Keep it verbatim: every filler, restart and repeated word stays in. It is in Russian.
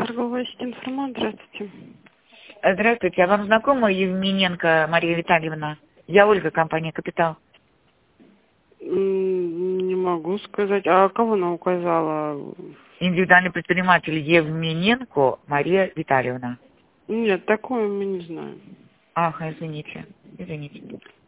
Торговая сеть «Информат», здравствуйте. Здравствуйте, а вам знакома Евмененко Мария Витальевна? Я Ольга, компания «Капитал». М, Не могу сказать. А кого она указала? Индивидуальный предприниматель Евмененко Мария Витальевна. Нет, такое мы не знаем. Ах, извините, извините.